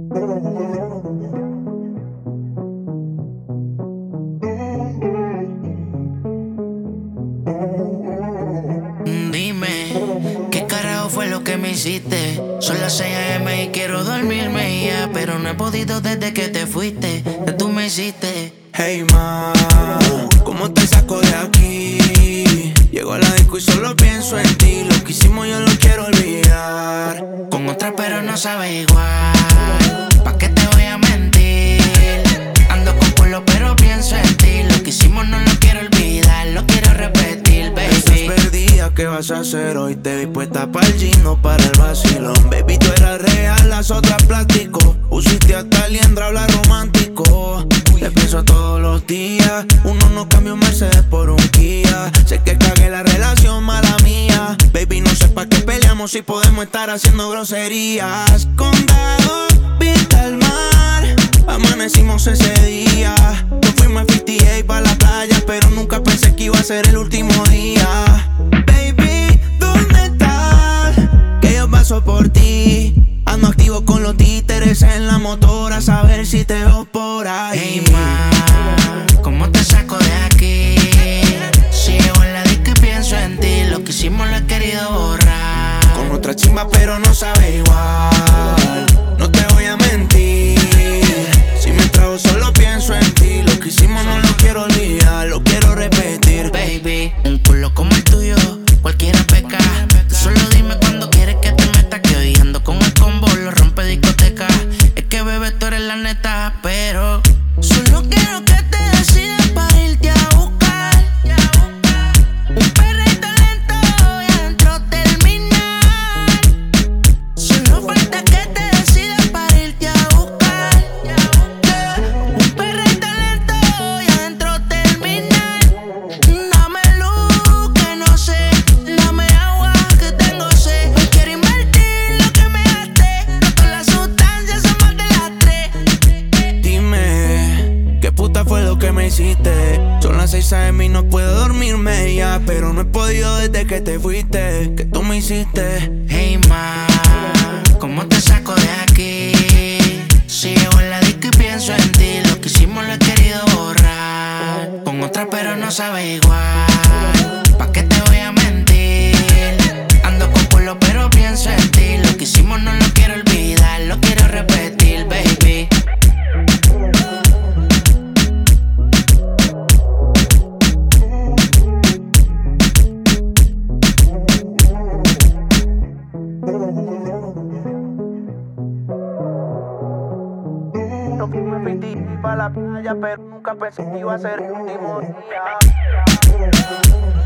Dime, ¿qué carajo fue lo que me hiciste? Son las 6 AM y quiero dormirme ya, pero no he podido desde que te fuiste. ¿Qué tú me hiciste? Hey ma, ¿cómo te saco de aquí? Llego a la disco y solo pienso en ti. Lo que hicimos yo lo quiero olvidar. Con otra pero no sabe igual. ¿Pa' qué te voy a mentir? Ando con culo pero pienso en ti. Lo que hicimos no lo quiero olvidar, lo quiero repetir, baby. Estás perdida, ¿qué vas a hacer hoy? Te vi puesta pa'l gino, para el vacilón. Baby, tú eras real, las otras plástico. Pusiste hasta liendra, habla romántico. Te pienso todos los días. Uno no cambia un Mercedes por un Kia. Sé que cagué la relación, mala mía. Baby, no sé pa' qué peleamos si podemos estar haciendo groserías. Condado, vista al mar. Amanecimos ese día. Nos fuimos a 58 pa' la playa, pero nunca pensé que iba a ser el último día. Baby, ¿dónde estás? Que yo paso por ti. Ando activo con los títeres en la motora, a saber si te veo por ahí. Hey ma, ¿cómo te saco de aquí? Si llego en la disco y pienso en ti. Lo que hicimos lo he querido borrar. Con otra chimba pero no sabe igual. No te voy a mentir. Si me trago solo pienso en ti. Lo que hicimos no lo quiero olvidar, lo quiero repetir. Baby, un culo como el tuyo, cualquiera peca. Tú solo dime cuando quieres que te meta. Que hoy ando con el combo, lo rompe discoteca. Es que bebé, tú eres la neta, pero solo quiero que te decidas para irte a buscar. Un perrito lento y adentro terminar. Solo falta que te decidas para irte a buscar. Un perrito lento y adentro terminar. Dame luz que no sé, dame agua que tengo sed. Hoy quiero invertir lo que me gasté. No con las sustancias son más de las 3. Dime, ¿qué puta fue lo que me hiciste? Son las 6 AM y no puedo dormirme ya, pero no he podido desde que te fuiste. ¿Qué tú me hiciste? Hey ma, ¿cómo te saco de aquí? Si llego en la disco y pienso en ti. Lo que hicimos lo he querido borrar. Con otra pero no sabe igual. ¿Pa' qué te voy a mentir? Ando con culo pero pienso en ti. Lo que hicimos no lo quiero olvidar, lo quiero repetir, baby. Nos fuimos a 58 pa' la playa, pero nunca pensé que iba a ser el último día.